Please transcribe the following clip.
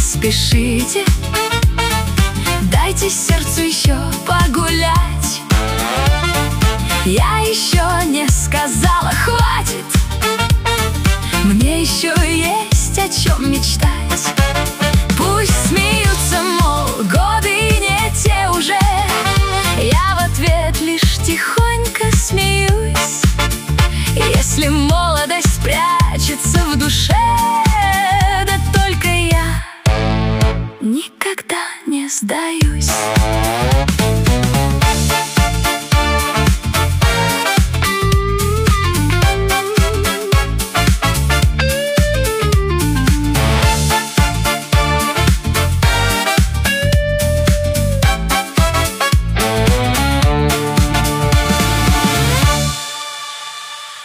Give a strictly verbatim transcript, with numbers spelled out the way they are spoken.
спешите, дайте сердцу еще погулять. Я еще не сказала хватит, мне еще есть о чем мечтать.